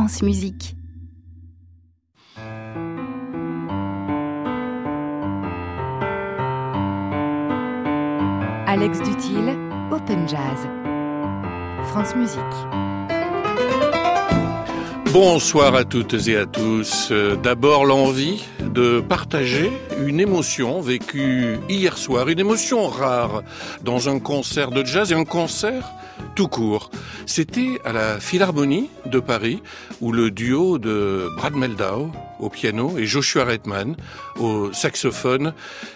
France Musique. Alex Duthil, Open Jazz. France Musique. Bonsoir à toutes et à tous. D'abord l'envie de partager une émotion vécue hier soir, une émotion rare dans un concert de jazz et un concert tout court. C'était à la Philharmonie de Paris où le duo de Brad Mehldau au piano et Joshua Redman au saxophone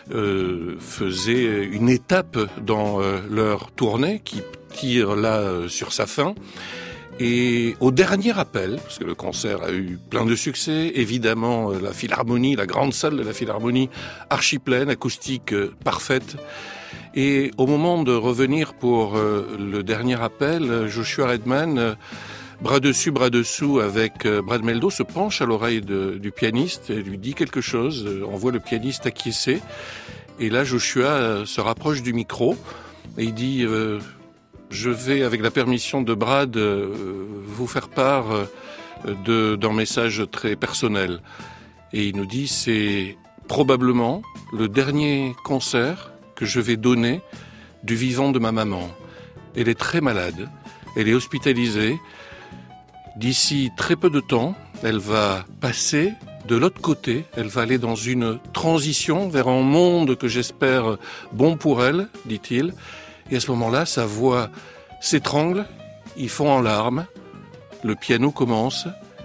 faisait une étape dans leur tournée qui tire là sur sa fin. Et au dernier appel, parce que le concert a eu plein de succès, évidemment la Philharmonie, la grande salle de la Philharmonie, archi pleine, acoustique parfaite. Et au moment de revenir pour le dernier appel, Joshua Redman, bras dessus, bras dessous avec Brad Mehldau, se penche à l'oreille du pianiste et lui dit quelque chose. On voit le pianiste acquiescer. Et là, Joshua se rapproche du micro et il dit... je vais, avec la permission de Brad, vous faire part d'un message très personnel. Et il nous dit, c'est probablement le dernier concert que je vais donner du vivant de ma maman. Elle est très malade, elle est hospitalisée. D'ici très peu de temps, elle va passer de l'autre côté, elle va aller dans une transition vers un monde que j'espère bon pour elle, dit-il. Et à ce moment-là, sa voix s'étrangle, il fond en larmes, le piano commence,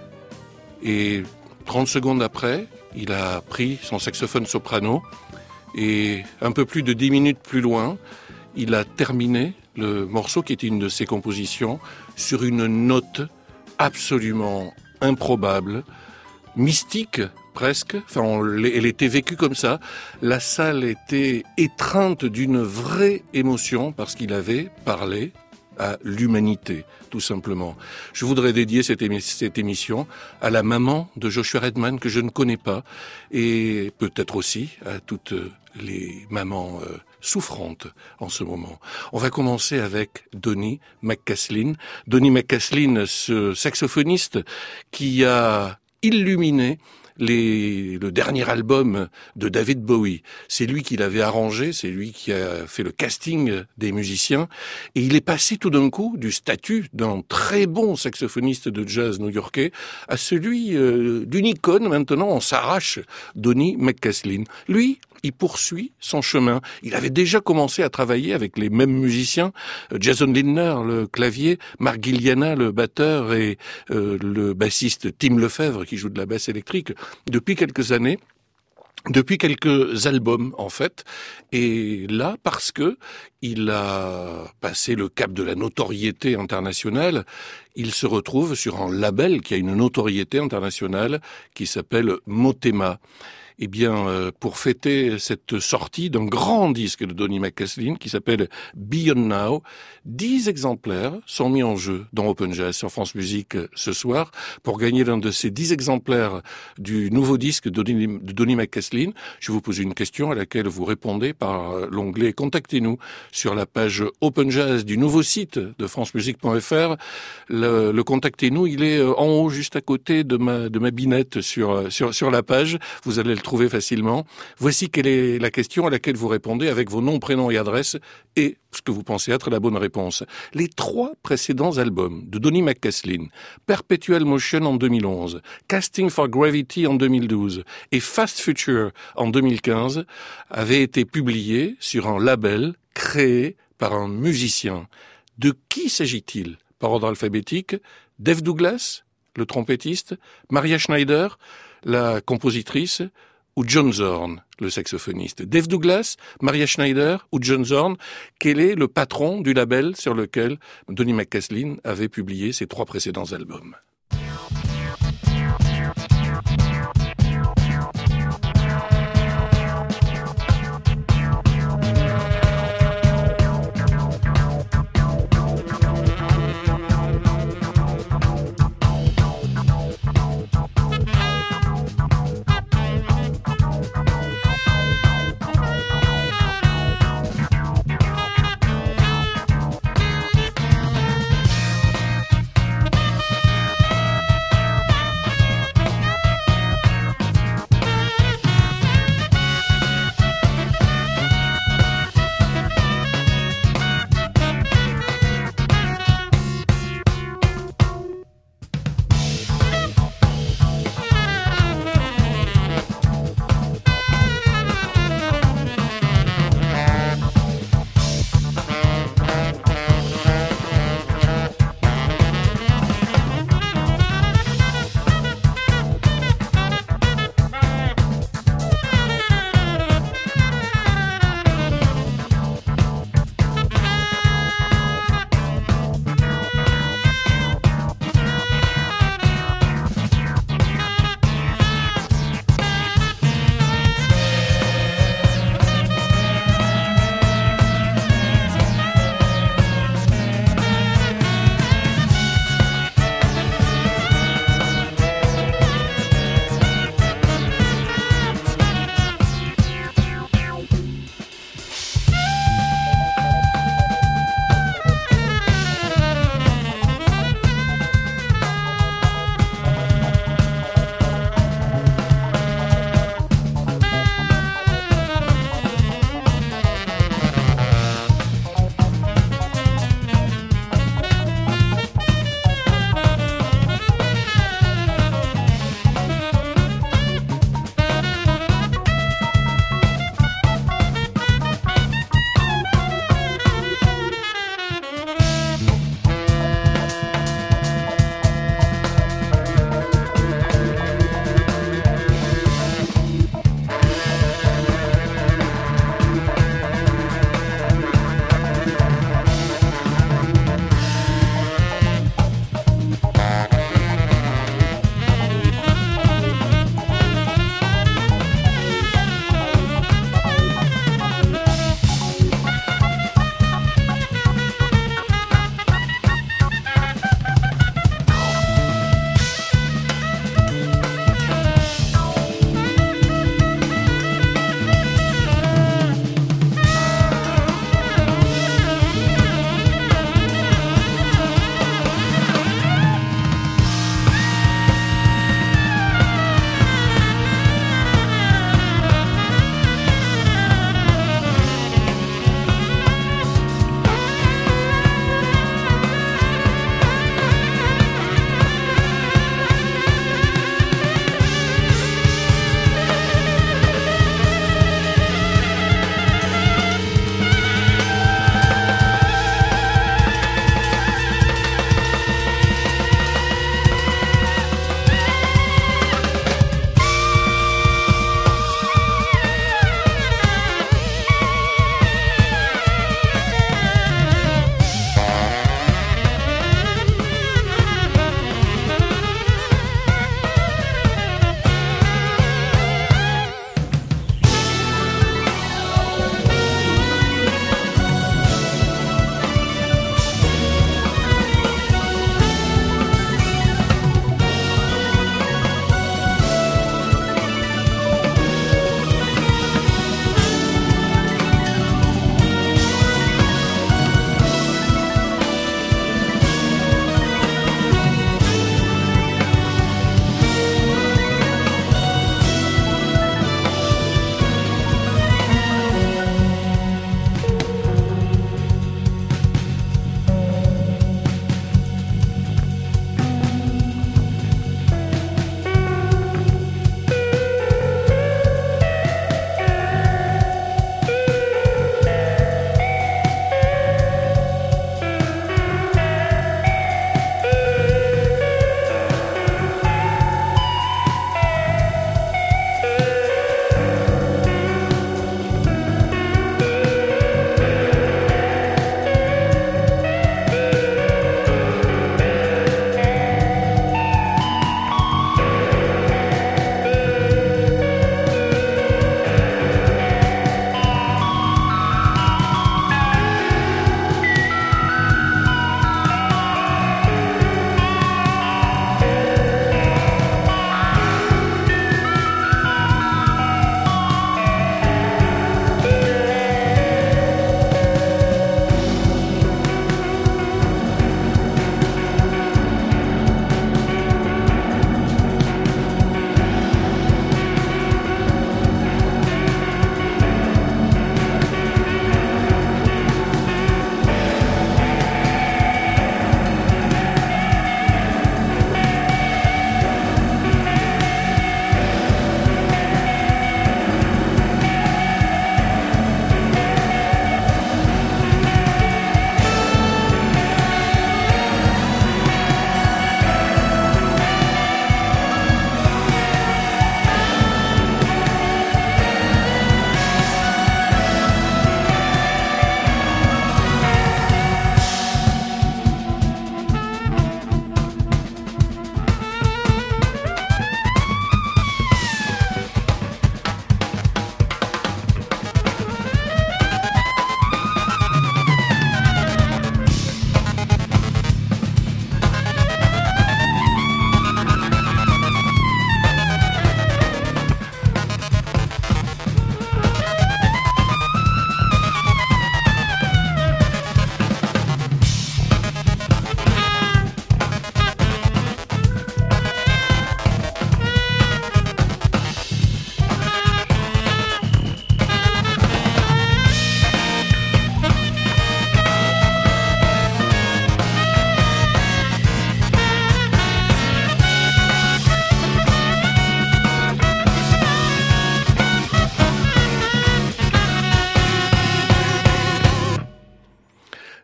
et 30 secondes après, il a pris son saxophone soprano, et un peu plus de 10 minutes plus loin, il a terminé le morceau qui était une de ses compositions sur une note absolument improbable, mystique, presque, elle était vécue comme ça. La salle était étreinte d'une vraie émotion parce qu'il avait parlé à l'humanité, tout simplement. Je voudrais dédier cette émission à la maman de Joshua Redman que je ne connais pas et peut-être aussi à toutes les mamans souffrantes en ce moment. On va commencer avec Donny McCaslin. Donny McCaslin, ce saxophoniste qui a illuminé le dernier album de David Bowie. C'est lui qui l'avait arrangé, c'est lui qui a fait le casting des musiciens, et il est passé tout d'un coup du statut d'un très bon saxophoniste de jazz new-yorkais à celui d'une icône. Maintenant, on s'arrache Donny McCaslin. Lui, il poursuit son chemin. Il avait déjà commencé à travailler avec les mêmes musiciens, Jason Lindner, le clavier, Mark Guiliana, le batteur, et le bassiste Tim Lefebvre, qui joue de la basse électrique, depuis quelques années. Depuis quelques albums, en fait. Et là, parce que il a passé le cap de la notoriété internationale, il se retrouve sur un label qui a une notoriété internationale qui s'appelle Motema. Eh bien, pour fêter cette sortie d'un grand disque de Donny McCaslin qui s'appelle Beyond Now, 10 exemplaires sont mis en jeu dans Open Jazz sur France Musique ce soir. Pour gagner l'un de ces 10 exemplaires du nouveau disque de Donny McCaslin, je vous pose une question à laquelle vous répondez par l'onglet « Contactez-nous » sur la page Open Jazz du nouveau site de francemusique.fr. Le Contactez-nous, il est en haut, juste à côté de ma binette sur la page. Vous allez le trouver facilement. Voici quelle est la question à laquelle vous répondez avec vos noms, prénoms et adresses et ce que vous pensez être la bonne réponse. Les 3 précédents albums de Donny McCaslin, Perpetual Motion en 2011, Casting for Gravity en 2012 et Fast Future en 2015 avaient été publiés sur un label créé par un musicien. De qui s'agit-il? Par ordre alphabétique, Dave Douglas, le trompettiste, Maria Schneider, la compositrice, ou John Zorn, le saxophoniste. Dave Douglas, Maria Schneider ou John Zorn, quel est le patron du label sur lequel Donny McCaslin avait publié ses 3 précédents albums?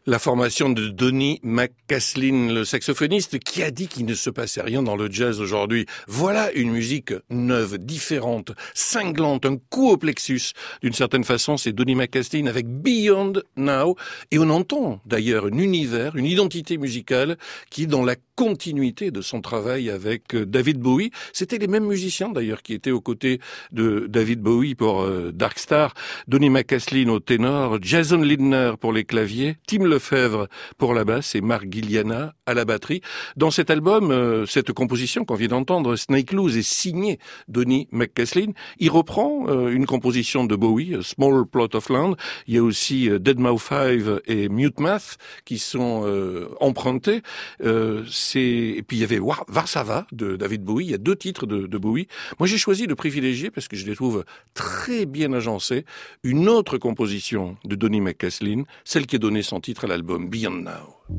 La formation de Donny McCaslin, le saxophoniste, qui a dit qu'il ne se passait rien dans le jazz aujourd'hui. Voilà une musique neuve, différente, cinglante, un coup au plexus. D'une certaine façon, c'est Donny McCaslin avec Beyond Now. Et on entend d'ailleurs un univers, une identité musicale qui est dans la continuité de son travail avec David Bowie. C'était les mêmes musiciens d'ailleurs qui étaient aux côtés de David Bowie pour Dark Star. Donny McCaslin au ténor, Jason Lindner pour les claviers, Tim Lefebvre pour la basse et Mark Guiliana à la batterie. Dans cet album, cette composition qu'on vient d'entendre, Snake Loose, est signée Donny McCaslin. Il reprend une composition de Bowie, Small Plot of Land. Il y a aussi Deadmau 5 et Mute Math qui sont empruntés. Et puis il y avait Varsava de David Bowie. Il y a 2 titres de Bowie. Moi j'ai choisi de privilégier, parce que je les trouve très bien agencés, une autre composition de Donny McCaslin, celle qui a donné son titre à l'album Beyond Now.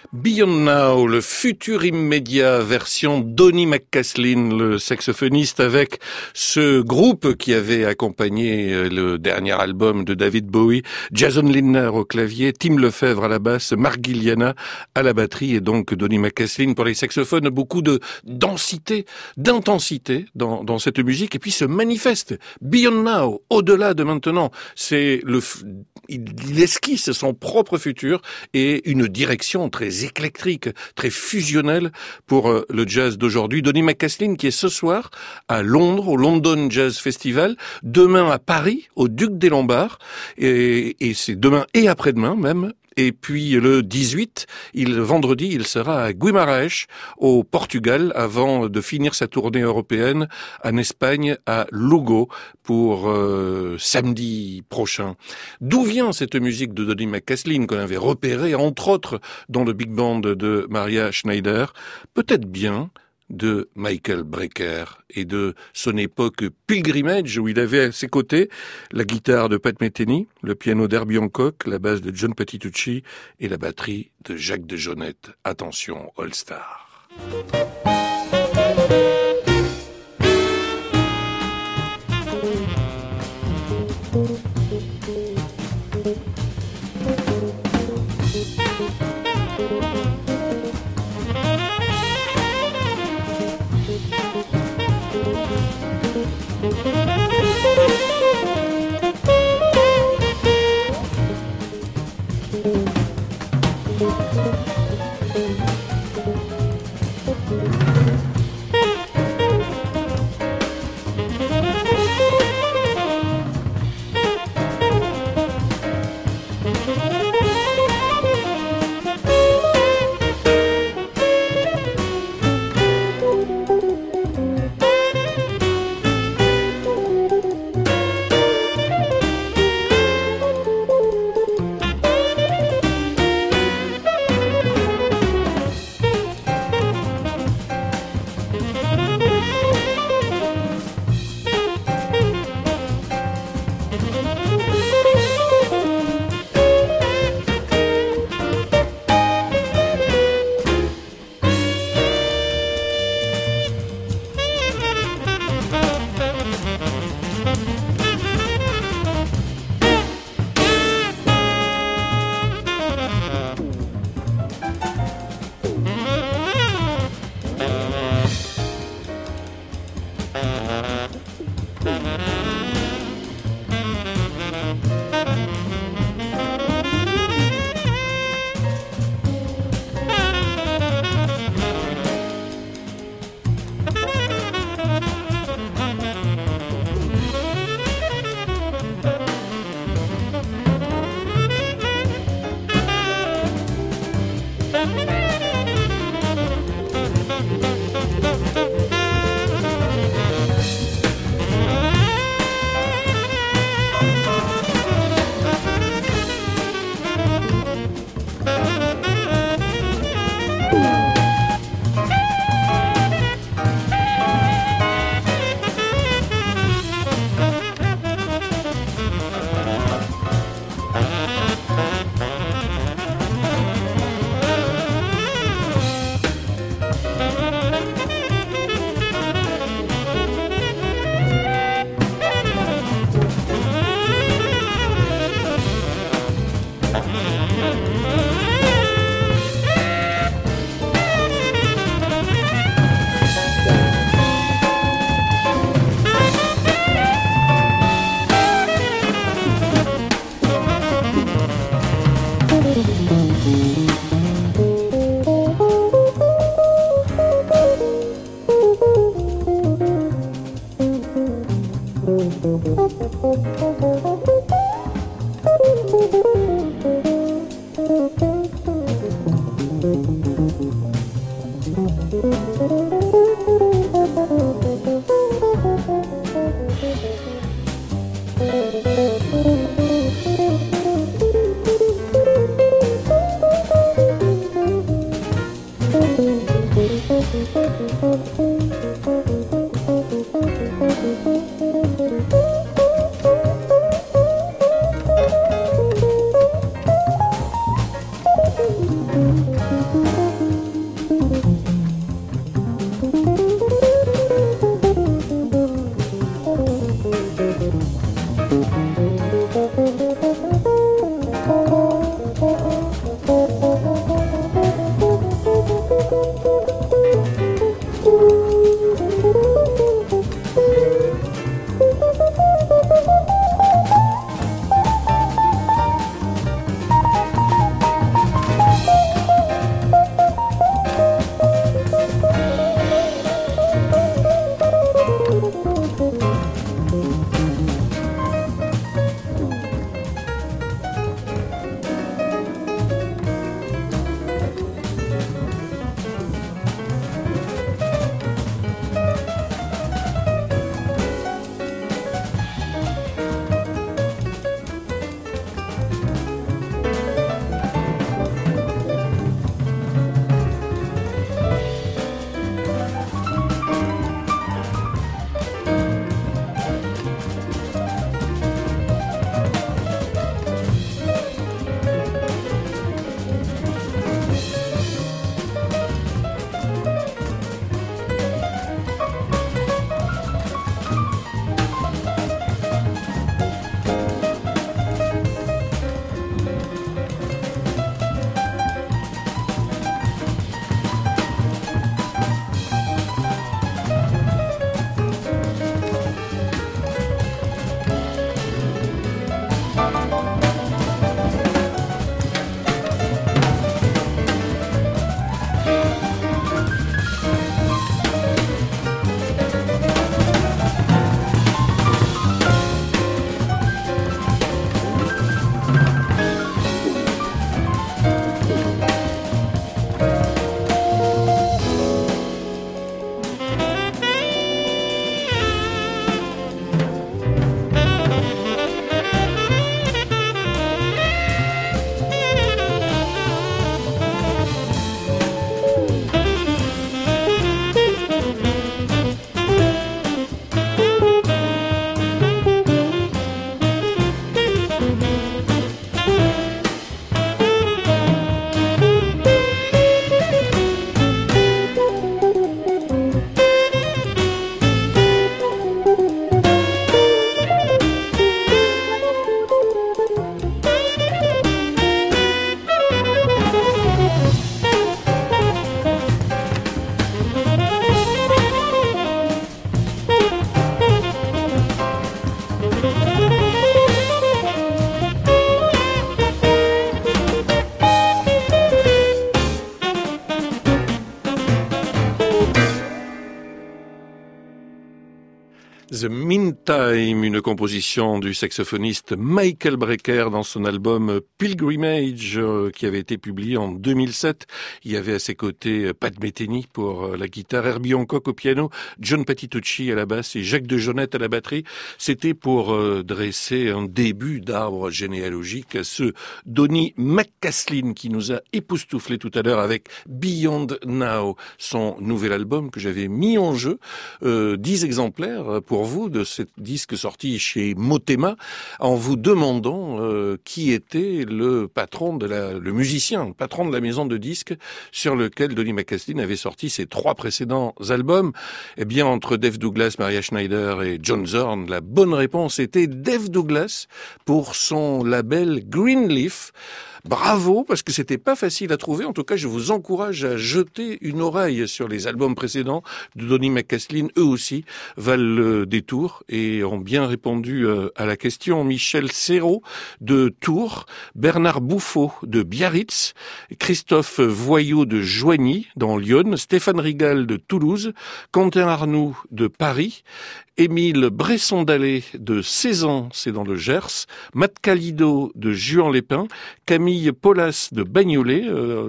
Beyond Now, le futur immédiat, version Donny McCaslin, le saxophoniste, avec ce groupe qui avait accompagné le dernier album de David Bowie, Jason Lindner au clavier, Tim Lefebvre à la basse, Mark Guiliana à la batterie et donc Donny McCaslin pour les saxophones. Beaucoup de densité, d'intensité dans cette musique et puis se manifeste. Beyond Now, au-delà de maintenant, il esquisse son propre futur et une direction très éclectique, très fusionnelle pour le jazz d'aujourd'hui. Donny McCaslin qui est ce soir à Londres, au London Jazz Festival, demain à Paris, au Duc des Lombards, et c'est demain et après-demain même. Et puis le 18, vendredi, il sera à Guimarães, au Portugal, avant de finir sa tournée européenne en Espagne, à Lugo, pour samedi prochain. D'où vient cette musique de Donny McCaslin qu'on avait repérée, entre autres, dans le big band de Maria Schneider? Peut-être bien de Michael Brecker et de son époque Pilgrimage, où il avait à ses côtés la guitare de Pat Metheny, le piano d'Herbie Hancock, la basse de John Patitucci et la batterie de Jacques de Jonette. Attention, All Star. The Meantime, une composition du saxophoniste Michael Brecker dans son album Pilgrimage qui avait été publié en 2007. Il y avait à ses côtés Pat Metheny pour la guitare, Herbie Hancock au piano, John Patitucci à la basse et Jacques de Jonette à la batterie. C'était pour dresser un début d'arbre généalogique à ce Donny McCaslin qui nous a époustouflé tout à l'heure avec Beyond Now, son nouvel album que j'avais mis en jeu. 10 exemplaires pour vous de ce disque sorti chez Motema en vous demandant qui était le patron le musicien, le patron de la maison de disques sur lequel Donny McCaslin avait sorti ses 3 précédents albums. Eh bien, entre Dave Douglas, Maria Schneider et John Zorn, la bonne réponse était Dave Douglas pour son label Greenleaf. Bravo, parce que c'était pas facile à trouver. En tout cas, je vous encourage à jeter une oreille sur les albums précédents de Donny McCaslin. Eux aussi valent le détour et ont bien répondu à la question. Michel Serrault de Tours, Bernard Bouffaut de Biarritz, Christophe Voyot de Joigny dans l'Yonne, Stéphane Rigal de Toulouse, Quentin Arnoux de Paris, Émile Bresson-Dallé de Cézanne, c'est dans le Gers, Matt Calido de Juan-les-Pins, Camille Paulas de Bagnolet,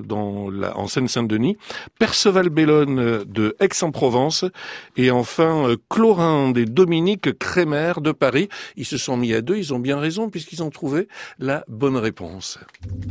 en Seine-Saint-Denis, Perceval Bellone de Aix-en-Provence, et enfin Chlorinde et Dominique Crémer de Paris. Ils se sont mis à 2, ils ont bien raison puisqu'ils ont trouvé la bonne réponse.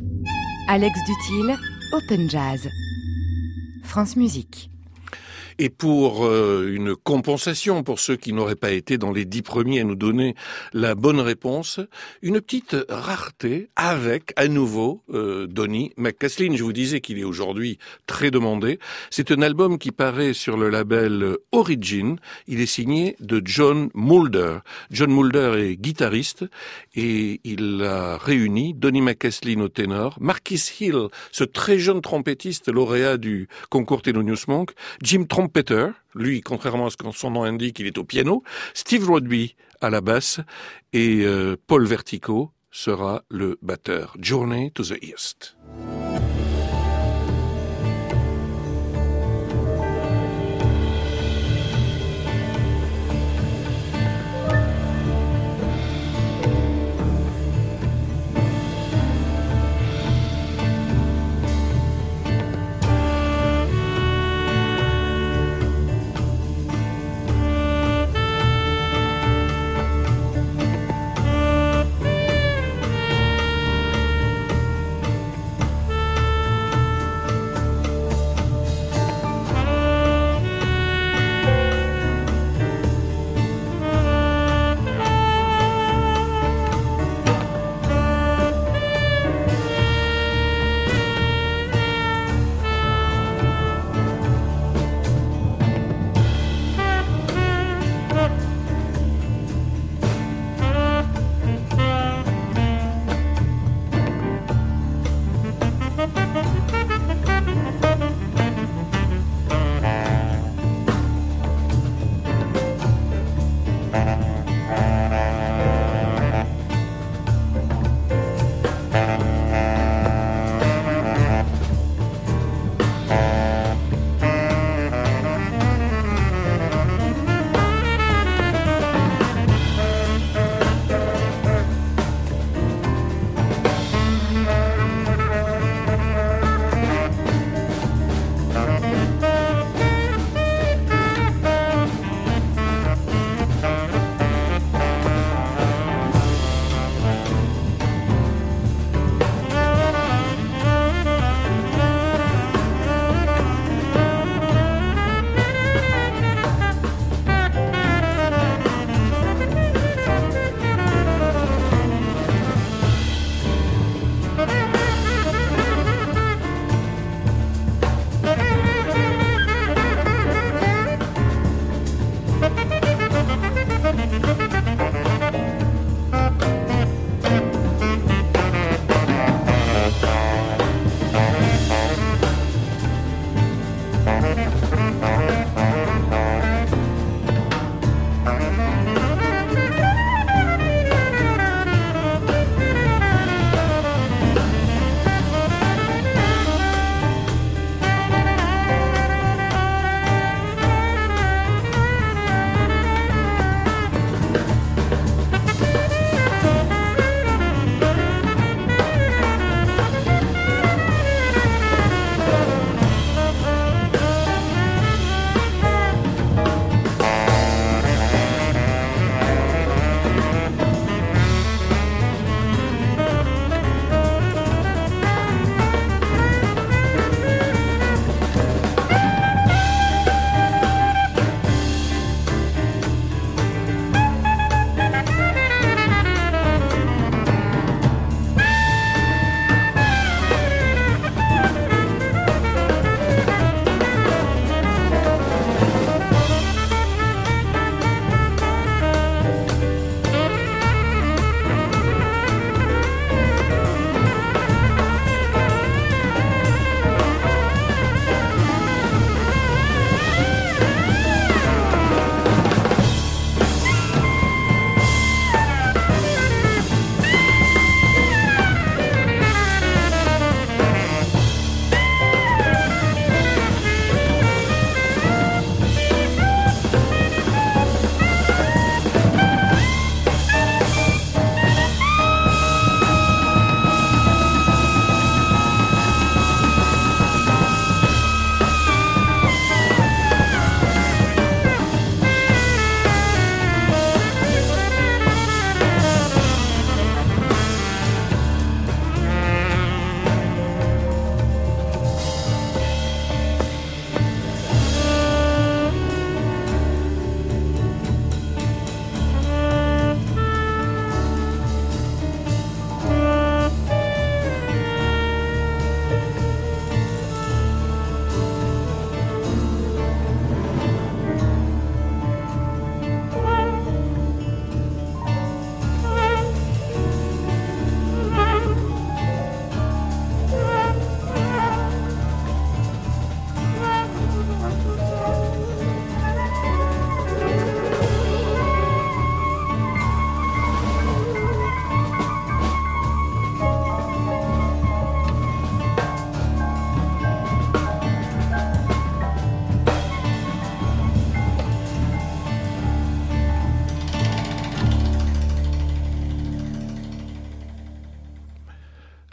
Alex Dutil, Open Jazz. France Musique. Et pour une compensation pour ceux qui n'auraient pas été dans les 10 premiers à nous donner la bonne réponse, une petite rareté avec, à nouveau, Donny McCaslin. Je vous disais qu'il est aujourd'hui très demandé. C'est un album qui paraît sur le label Origin. Il est signé de John Mulder. John Mulder est guitariste et il a réuni Donny McCaslin au ténor, Marquis Hill, ce très jeune trompettiste lauréat du concours Thelonious Monk, Jim Trompeter, lui, contrairement à ce que son nom indique, il est au piano, Steve Rodby à la basse et Paul Vertico sera le batteur. Journey to the East.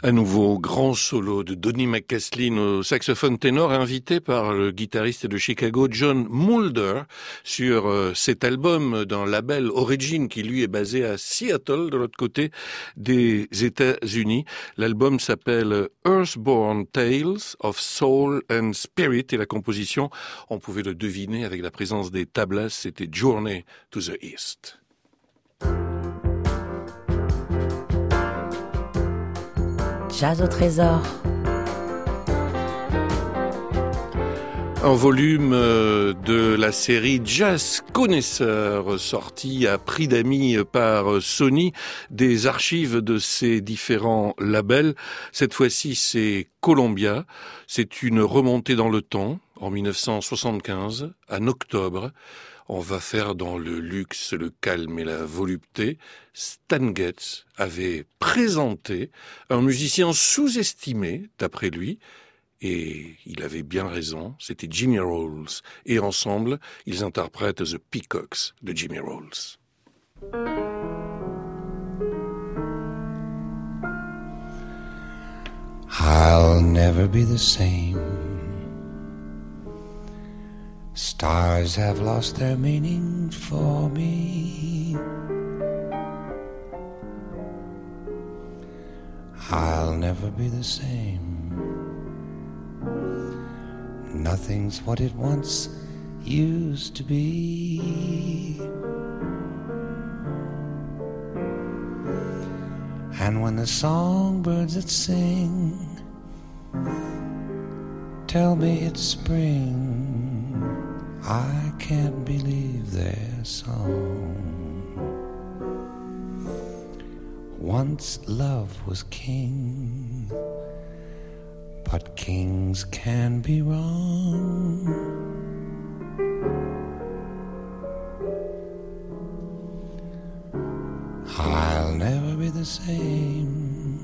Un nouveau grand solo de Donny McCaslin au saxophone ténor, invité par le guitariste de Chicago John Mulder sur cet album d'un label Origin qui lui est basé à Seattle, de l'autre côté des États-Unis. L'album s'appelle Earthborn Tales of Soul and Spirit et la composition, on pouvait le deviner avec la présence des tablas, c'était Journey to the East. Jazz au trésor. Un volume de la série Jazz Connaisseur, sorti à prix d'amis par Sony, des archives de ces différents labels. Cette fois-ci, c'est Columbia. C'est une remontée dans le temps, en 1975, en octobre. On va faire dans le luxe, le calme et la volupté. Stan Getz avait présenté un musicien sous-estimé, d'après lui, et il avait bien raison, c'était Jimmy Rolls. Et ensemble, ils interprètent The Peacocks de Jimmy Rolls. I'll never be the same. Stars have lost their meaning for me. I'll never be the same. Nothing's what it once used to be. And when the songbirds that sing tell me it's spring, I can't believe their song. Once love was king, but kings can be wrong. I'll never be the same.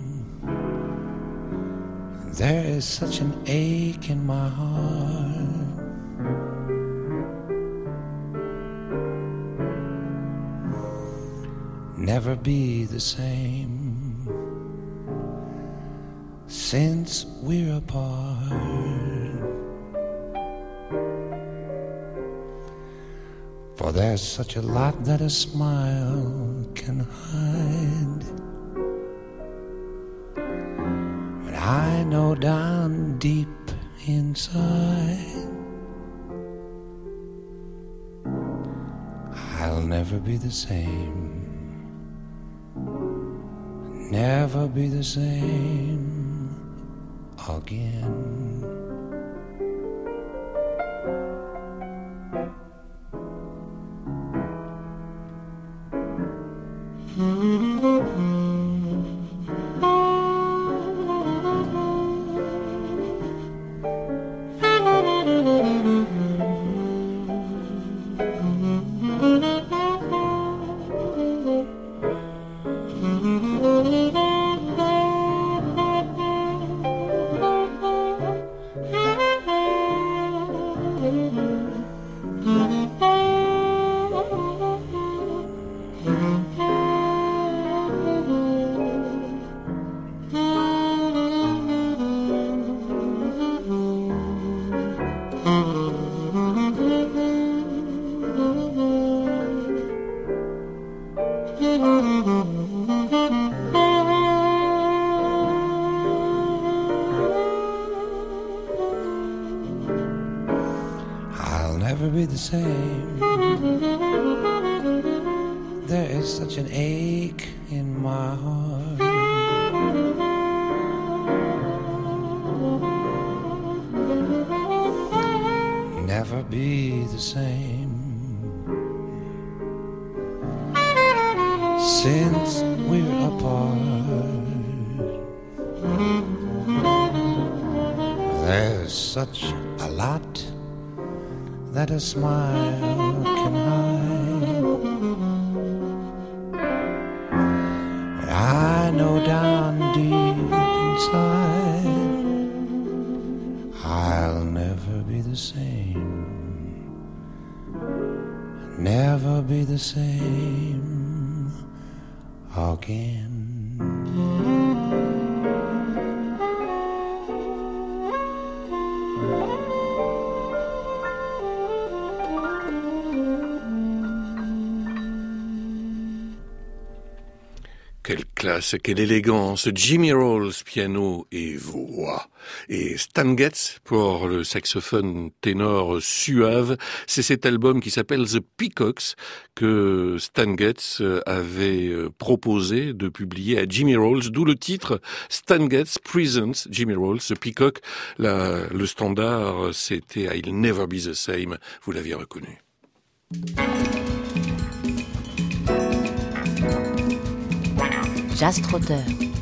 There is such an ache in my heart. Never be the same since we're apart. For there's such a lot that a smile can hide. But I know down deep inside I'll never be the same. Never be the same again. The same. There is such an ache in my heart. Never be the same since we're apart. There's such a lot that a smile can hide. But I know down deep inside I'll never be the same. Never be the same again. classe, quelle élégance, Jimmy Rolls, piano et voix. Et Stan Getz, pour le saxophone ténor suave, c'est cet album qui s'appelle The Peacocks que Stan Getz avait proposé de publier à Jimmy Rolls, d'où le titre Stan Getz Presents Jimmy Rolls, The Peacock. Le standard, c'était I'll Never Be the Same, vous l'aviez reconnu. Jazz Trotter.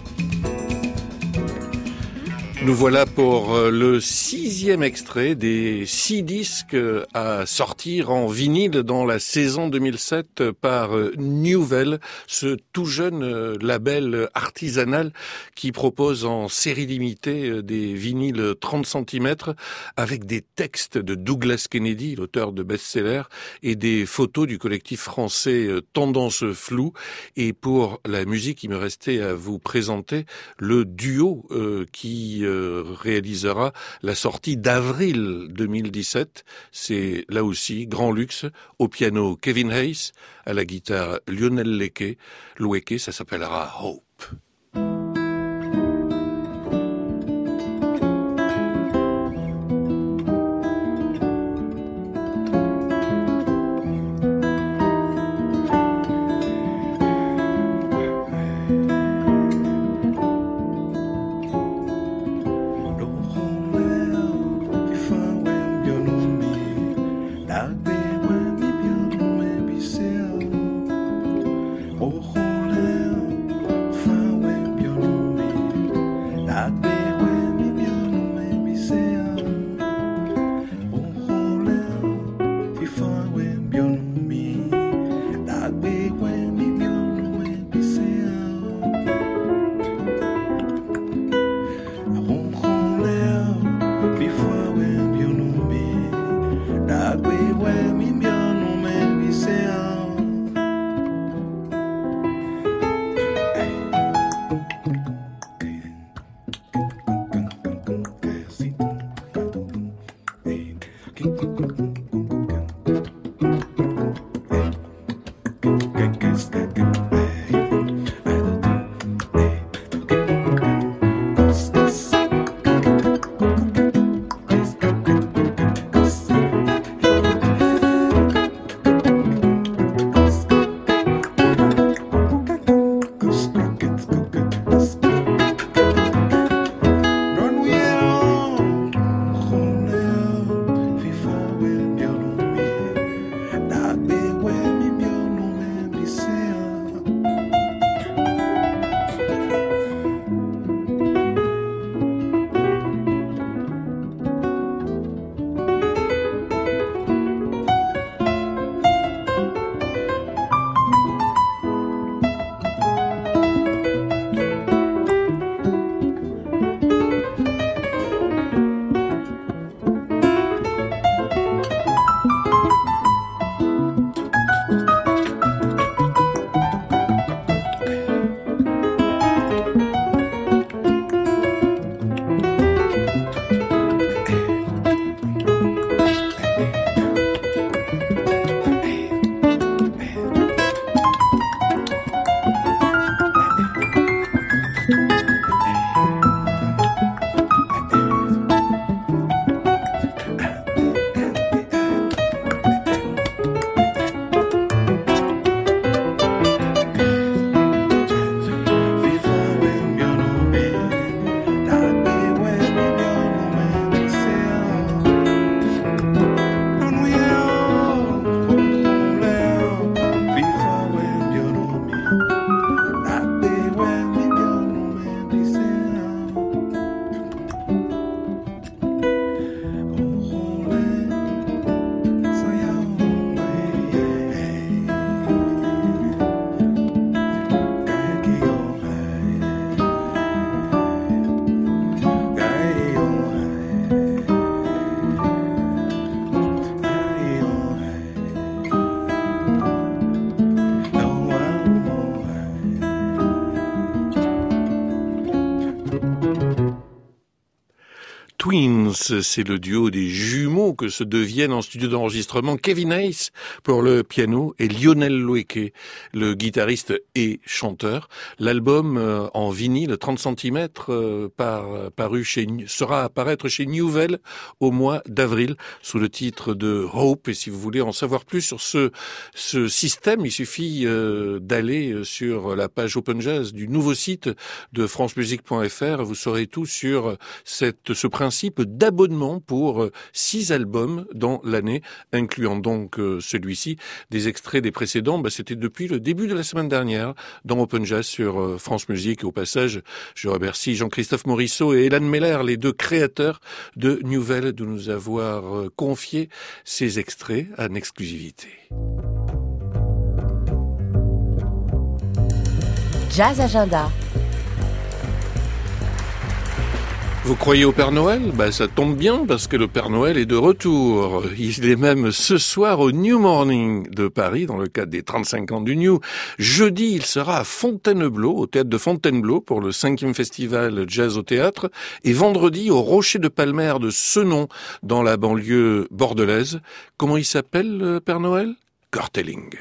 Nous voilà pour le 6e extrait des 6 disques à sortir en vinyle dans la saison 2007 par Newvel, ce tout jeune label artisanal qui propose en série limitée des vinyles 30 cm avec des textes de Douglas Kennedy, l'auteur de best-sellers, et des photos du collectif français Tendance Floue. Et pour la musique, il me restait à vous présenter le duo qui réalisera la sortie d'avril 2017. C'est là aussi grand luxe. Au piano Kevin Hayes, à la guitare Lionel Loueke, ça s'appellera Hope. Will Twins, c'est le duo des jumeaux que se deviennent en studio d'enregistrement Kevin Hayes pour le piano et Lionel Loeke, le guitariste et chanteur. L'album en vinyle 30 cm sera apparaître chez Newvel au mois d'avril sous le titre de Hope. Et si vous voulez en savoir plus sur ce système, il suffit d'aller sur la page Open Jazz du nouveau site de francemusique.fr. Vous saurez tout sur ce principe d'abonnement pour 6 albums dans l'année, incluant donc celui-ci. Des extraits des précédents, c'était depuis le début de la semaine dernière dans Open Jazz sur France Musique. Et au passage, je remercie Jean-Christophe Morisseau et Hélène Meller, les deux créateurs de Newvel, de nous avoir confié ces extraits en exclusivité. Jazz Agenda. Vous croyez au Père Noël ? Ça tombe bien parce que le Père Noël est de retour. Il est même ce soir au New Morning de Paris dans le cadre des 35 ans du New. Jeudi, il sera à Fontainebleau, au théâtre de Fontainebleau pour le 5e festival Jazz au théâtre. Et vendredi au Rocher de Palmer de Senon dans la banlieue bordelaise. Comment il s'appelle le Père Noël ? Kurt Elling.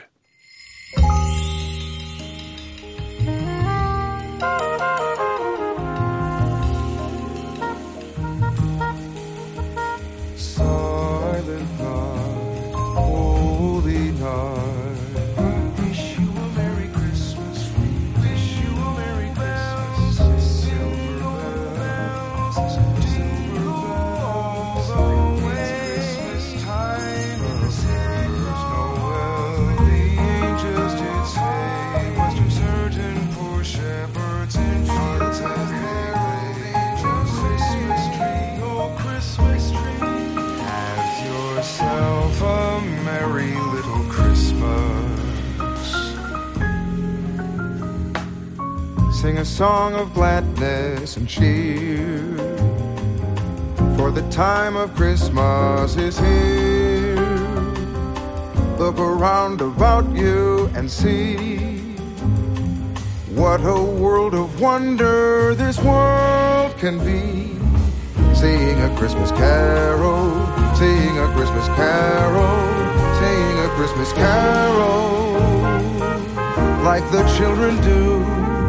Sing a song of gladness and cheer, for the time of Christmas is here. Look around about you and see what a world of wonder this world can be. Sing a Christmas carol, sing a Christmas carol, sing a Christmas carol, like the children do.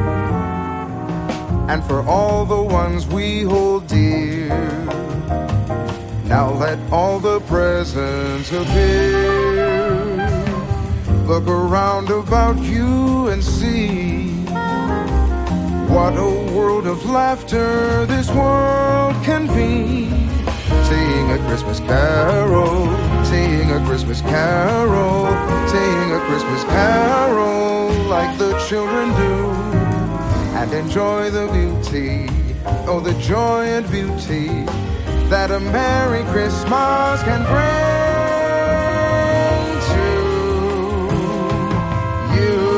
And for all the ones we hold dear, now let all the presents appear. Look around about you and see what a world of laughter this world can be. Sing a Christmas carol, sing a Christmas carol, sing a Christmas carol, like the children do. And enjoy the beauty, oh the joy and beauty that a Merry Christmas can bring to you.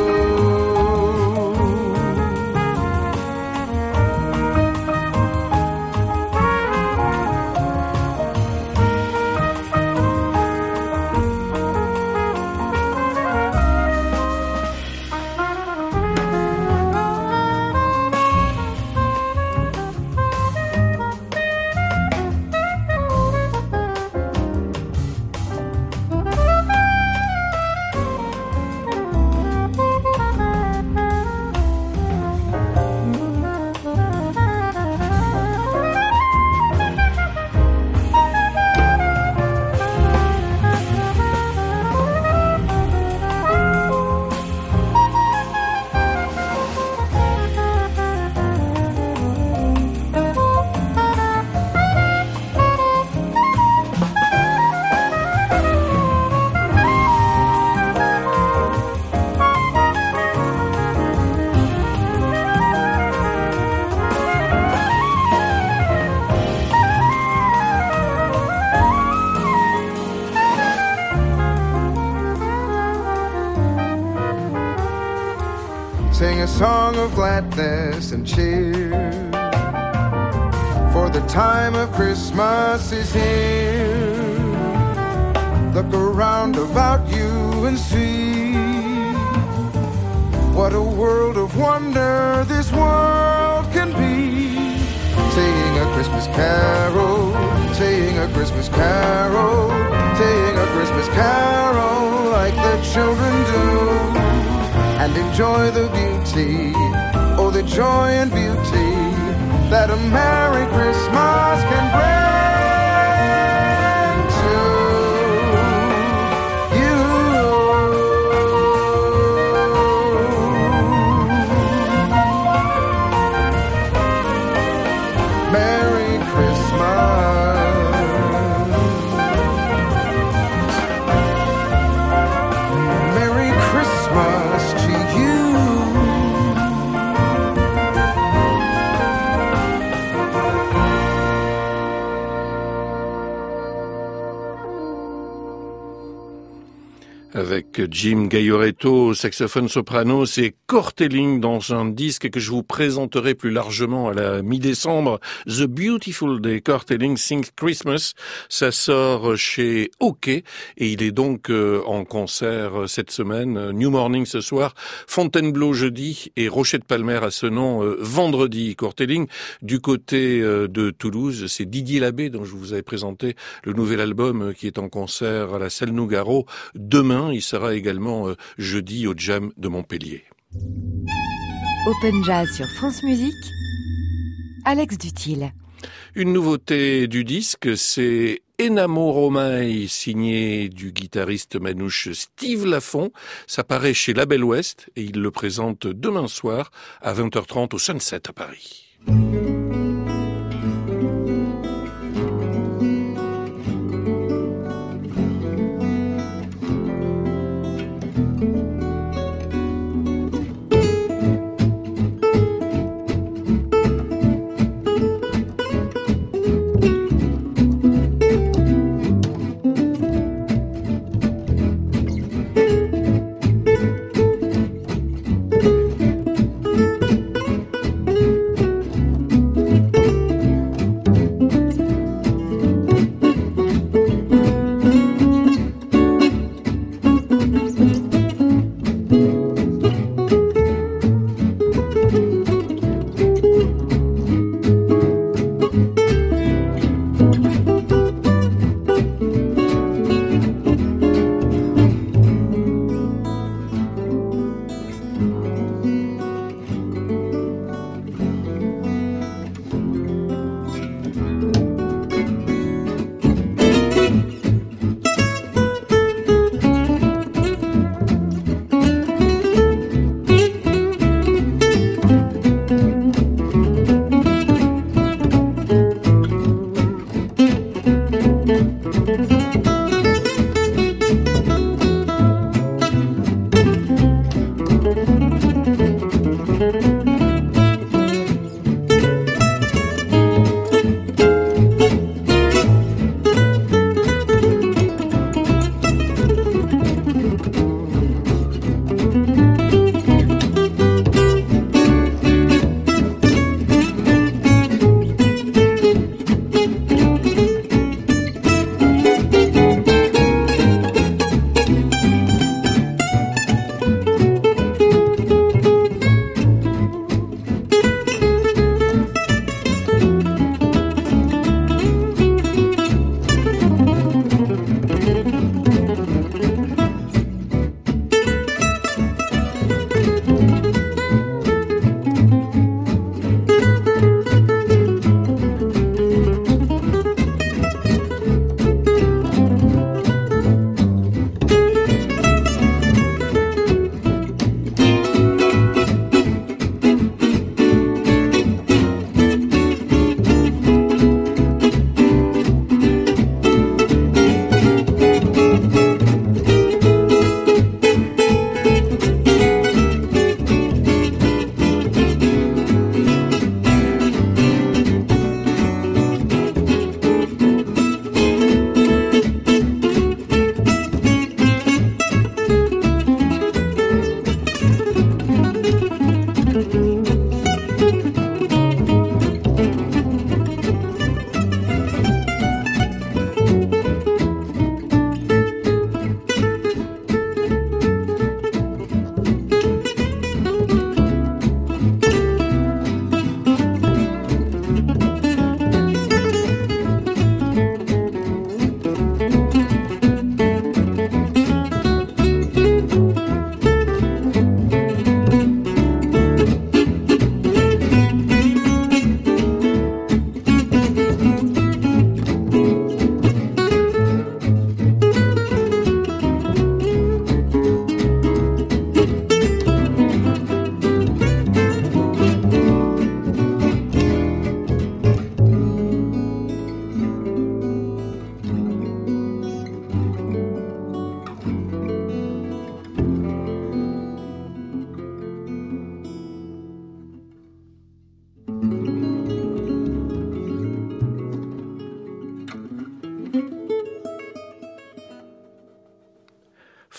Sing a song of gladness and cheer, for the time of Christmas is here. Look around about you and see what a world of wonder this world can be. Sing a Christmas Christmas carol, saying a Christmas carol, saying a Christmas carol like the children do, and enjoy the beauty, oh the joy and beauty that a Merry Christmas can bring to you. Merry Christmas, Merry Christmas to you. Avec Jim Gaioretto au saxophone soprano, c'est Courteling dans un disque que je vous présenterai plus largement à la mi-décembre. The Beautiful Day, Courteling Sings Christmas. Ça sort chez OK et il est donc en concert cette semaine. New Morning ce soir, Fontainebleau jeudi et Rochette Palmer à ce nom vendredi. Courteling du côté de Toulouse, c'est Didier Labbé dont je vous avais présenté le nouvel album qui est en concert à la Salle Nougaro demain. Il sera également jeudi au Jam de Montpellier. Open Jazz sur France Musique, Alex Dutil. Une nouveauté du disque, c'est Enamo Romai, signé du guitariste manouche Steve Lafont. Ça paraît chez Label Ouest et il le présente demain soir à 20h30 au Sunset à Paris.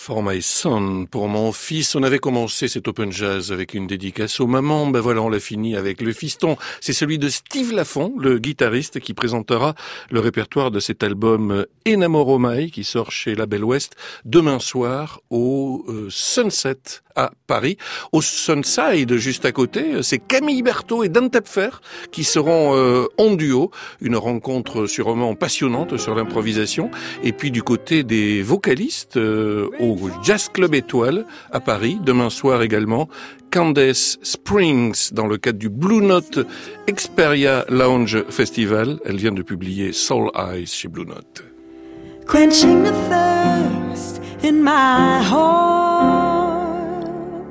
For my son, pour mon fils. On avait commencé cet Open Jazz avec une dédicace aux mamans. Ben voilà, on l'a fini avec le fiston. C'est celui de Steve Lafont, le guitariste, qui présentera le répertoire de cet album Enamoro Mai, qui sort chez Label Ouest demain soir au Sunset à Paris. Au Sunside, juste à côté, c'est Camille Berthaud et Dan Tepfer qui seront en duo. Une rencontre sûrement passionnante sur l'improvisation. Et puis du côté des vocalistes, au Jazz Club Étoile à Paris, demain soir également, Candace Springs dans le cadre du Blue Note Xperia Lounge Festival. Elle vient de publier Soul Eyes chez Blue Note. Quenching the thirst in my heart,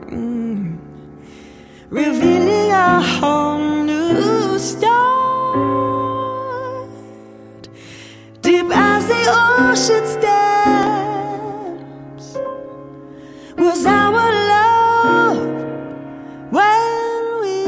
revealing a whole new start, deep as the ocean steps was our love when we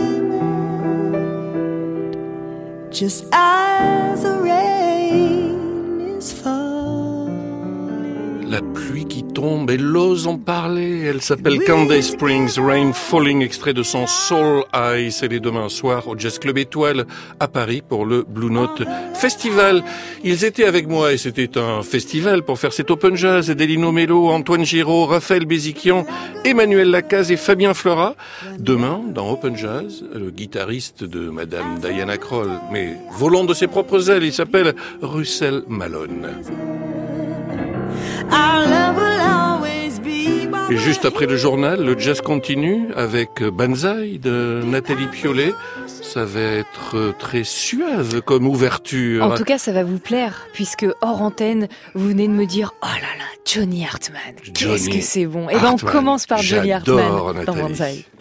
met, just as the rain is falling. La pluie qui tombe, elle ose en parler. Elle s'appelle Candace Springs, Rain Falling, extrait de son Soul Eyes. Elle est demain soir au Jazz Club Étoile à Paris pour le Blue Note Festival. Ils étaient avec moi et c'était un festival pour faire cet Open Jazz. Delino Mello, Antoine Giraud, Raphaël Béziquian, Emmanuel Lacaze et Fabien Flora. Demain, dans Open Jazz, le guitariste de Madame Diana Kroll, mais volant de ses propres ailes, il s'appelle Russell Malone. Et juste après le journal, le jazz continue avec Banzai de Nathalie Piolet. Ça va être très suave comme ouverture. En tout cas, ça va vous plaire, puisque hors antenne, vous venez de me dire « Oh là là, Johnny Hartman, qu'est-ce que c'est bon !» Et ben on commence par Johnny Hartman dans Banzai.